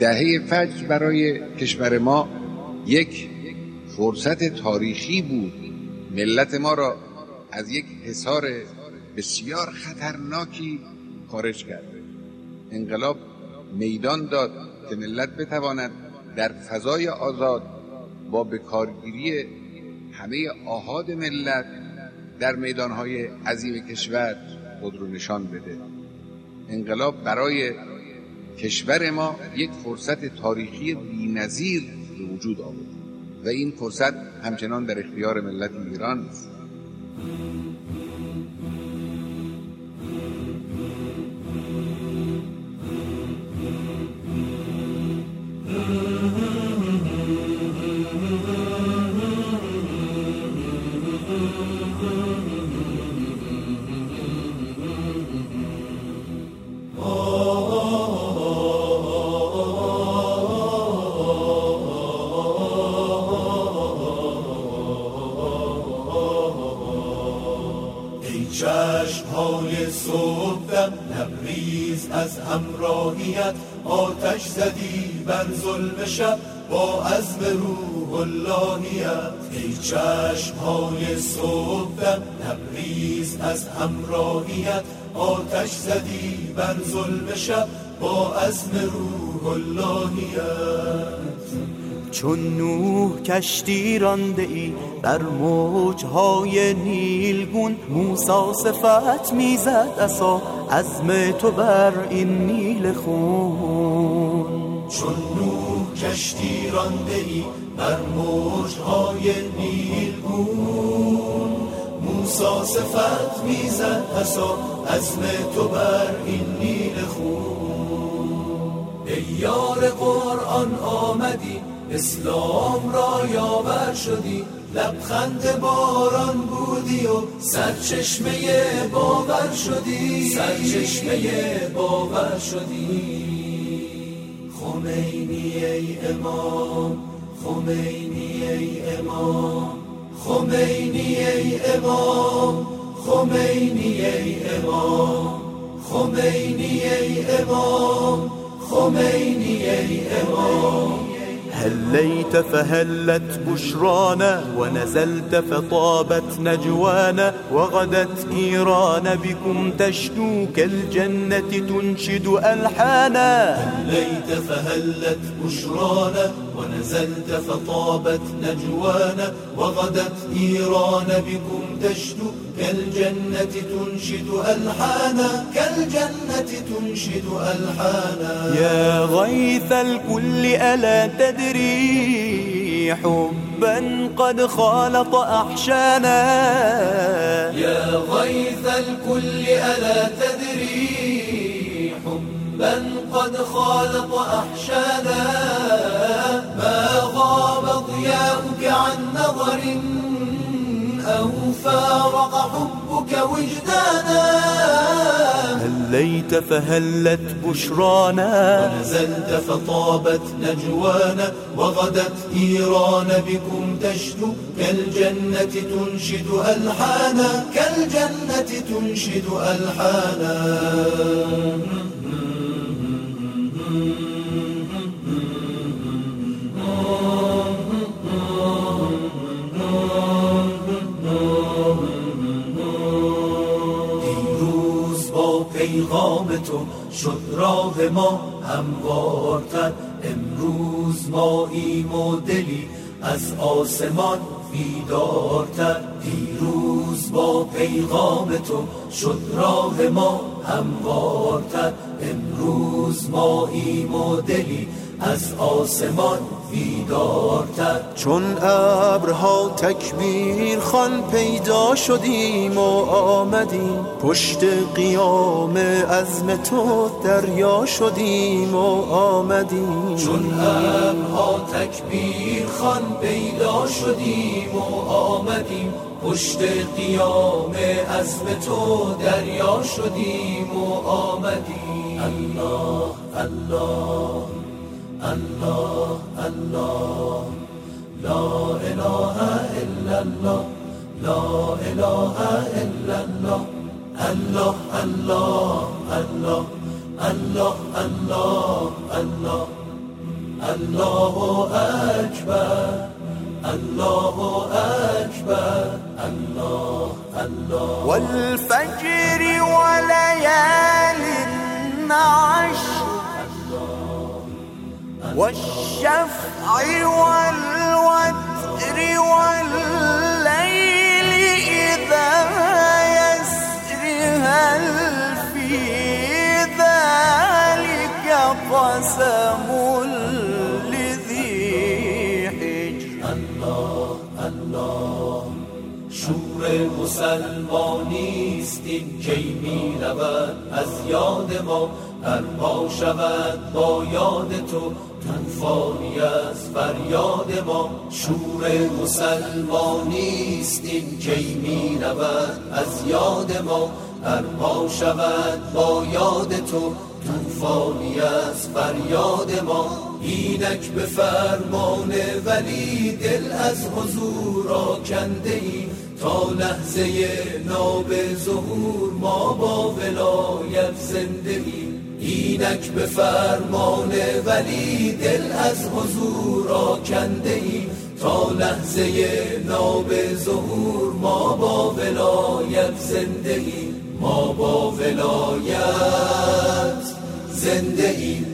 دهه فجر برای کشور ما یک فرصت تاریخی بود. ملت ما را از یک حصار بسیار خطرناکی خارج کرده. انقلاب میدان داد که ملت بتواند در فضای آزاد با بکارگیری همه آحاد ملت در میدانهای عظیم کشور خود رو نشان بده. انقلاب برای کشور ما یک فرصت تاریخی بی‌نظیر به وجود آورد و این فرصت همچنان در اختیار ملت ایران است. چشم‌های صبحدم لبریز از همراهیت، آتش زدی بر ظلم شب با عزم روح اللهیت. ای چشم‌های صبحدم لبریز از همراهیت، آتش زدی بر ظلم شب با عزم روح اللهیت. چون نوح کشتی رانده ای بر موجهای نیلگون، موسی صفت میزد عصا عزم تو بر این نیل خون. چون نوح کشتی رانده ای بر موجهای نیلگون، موسی صفت میزد عصا عزم تو بر این نیل خون. ای یار قرآن آمدی اسلام را یاور شدی، لبخند باران بودی و سرچشمه باور شدی، سرچشمه باور شدی. خمینی ای امام، خمینی ای امام، خمینی ای امام، خمینی ای امام، خمینی ای امام، خمینی ای امام. هليت فهلت بشرانا ونزلت فطابت نجوانا، وغدت إيران بكم تشدو كالجنة تنشد ألحانا. هليت فهلت بشرانا ونزلت فطابت نجوانا، وغدت إيران بكم تشدو كالجنة تنشد ألحانا، كالجنة تنشد ألحانا. يا غيث الكل ألا تدري حبا قد خالط أحشانا، يا غيث الكل ألا تدري حبا قد خالط أحشانا. ما غاب ضياؤك عن نظر أو فارق حبك وجدانا. هليت فهلت بشرانا ونزلت فطابت نجوانا، وغدت إيران بكم تشدو كالجنة تنشد ألحانا، كالجنة تنشد ألحانا. پیغام تو شد راه ما هموارتر، امروز ماییم و دلی از آسمان بیدارتر. دیروز با پیغام تو شد راه ما هموارتر، امروز ماییم و دلی از آسمان بیدارتر. چون ابرها تکبیر خوان پیدا شدیم و آمدیم، پشت قیام عزم تو دریا شدیم و آمدیم. چون ابرها تکبیر خوان پیدا شدیم و آمدیم، پشت قیام عزم تو دریا شدیم و آمدیم. الله الله الله الله، لا اله الا الله، لا اله الا الله. الله الله الله الله الله الله الله اکبر الله اکبر الله الله والفجر وليال عشر والشفع والوتر والليل إذا يسر هل في ذلك قسم لذي حجر الله الله شور مسلمانیست این کی می رود از یاد ما برپا شود با یاد تو طوفانی از فریاد ما شور مسلمانیست این کی می رود از یاد ما برپا شود با یاد تو طوفانی از فریاد ما اینک به فرمان ولی دل از حضور آکنده ای تا لحظه ناب ظهور ما با ولایت زنده ای اینک به فرمان ولی دل از حضور آکنده ای تا لحظه ناب ظهور ما با ولایت زنده ای ما با ولایت زنده ای.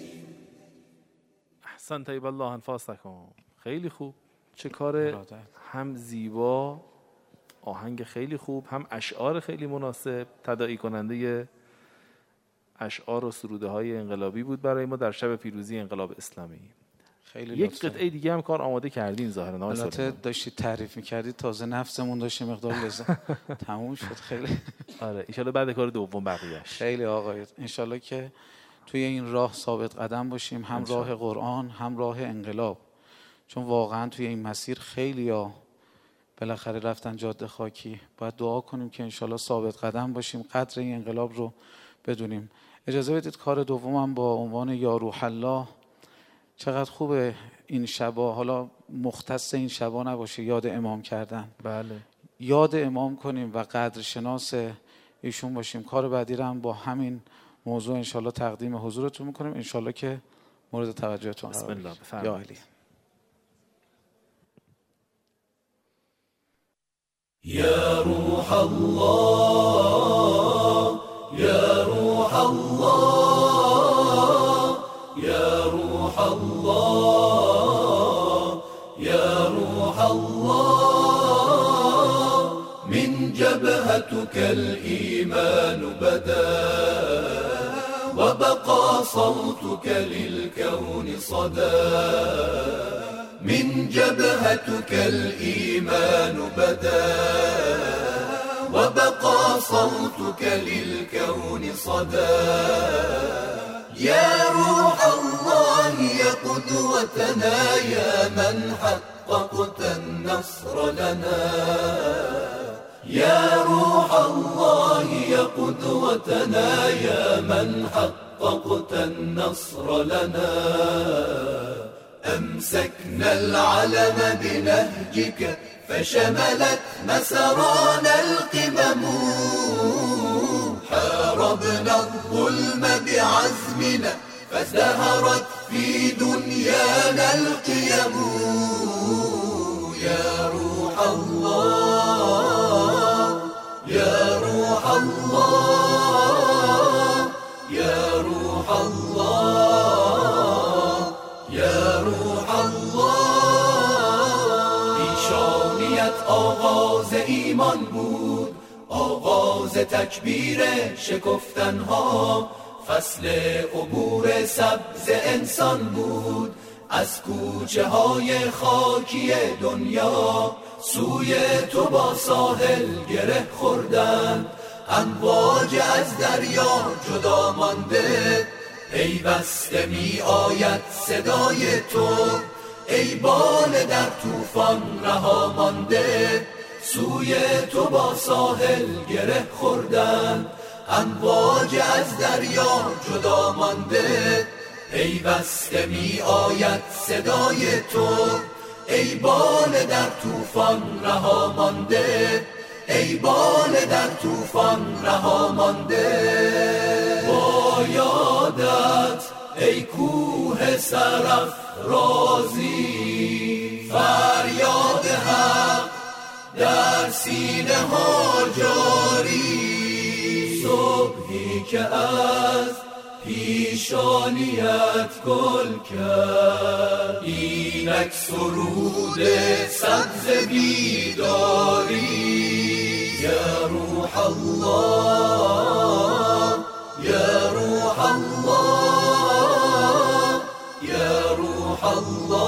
احسن طیب الله انفاسکم. خیلی خوب. چه کار هم زیبا، آهنگ خیلی خوب، هم اشعار خیلی مناسب، تداعی کننده اشعار و سروده های انقلابی بود برای ما در شب پیروزی انقلاب اسلامی. خیلی یک قطعه دیگه هم کار آماده کردین ظاهرا. البته داشتید تعریف می‌کردید تازه نفسمون داشت مقدار لذت تموم شد. خیلی آره ان شاءالله بعد کار دوم بقیه‌اش. خیلی آقای ان شاءالله که توی این راه ثابت قدم باشیم، هم راه قرآن هم راه انقلاب، چون واقعا توی این مسیر خیلی‌ها بالاخره رفتن جاده خاکی. باید دعا کنیم که ان شاءالله ثابت قدم باشیم، قدر این انقلاب رو بدونیم. اجازه بدید کار دومم با عنوان یا روح الله. چقدر خوبه این شبا، حالا مختص این شبا نباشه، یاد امام کردن. بله. یاد امام کنیم و قدر شناس ایشون باشیم. کار بعدی رو هم با همین موضوع انشالله تقدیم حضورتون میکنیم، انشالله که مورد توجهتون قرار بگیره. بسم الله. یا علی. یا روح الله یا روح الله یا روح الله یا روح الله من جبهتك الإيمان بدا وبقى صوتك للكون صدى من جبهتك الإيمان بدا وبقى صوتك للكون صدى يا روح الله يا قدوتنا يا من حققت النصر لنا يا روح الله يا قدوتنا يا من حققت النصر لنا أمسكنا العلم بنهجك فشملت مسرانا القمم حاربنا الظلم بعزمنا فازدهرت في دنيانا القيم يا روح الله يا روح الله يا روح الله يا روح الله پیشانیت آغاز ایمان بود، آغاز تکبیر شکفتنها، فصل عبور سبز انسان بود از کوچه های خاکی دنیا سوی تو با ساحل گره خوردند امواج از دریا جدا مانده پیوسته می آید صدای تو ای بال در طوفان رها مانده سوی تو با ساحل گره خوردند امواج از دریا جدا مانده پیوسته می آید صدای تو ای بال در طوفان رها مانده ای بال در طوفان رها مانده با یادت ای کوه سرافرازی، فریاد حق در سینه ها جاری، صبحی که از پیشانیت گل کرد، اینک سرود سبز بیداری. یا روح الله، یا روح الله، یا روح الله.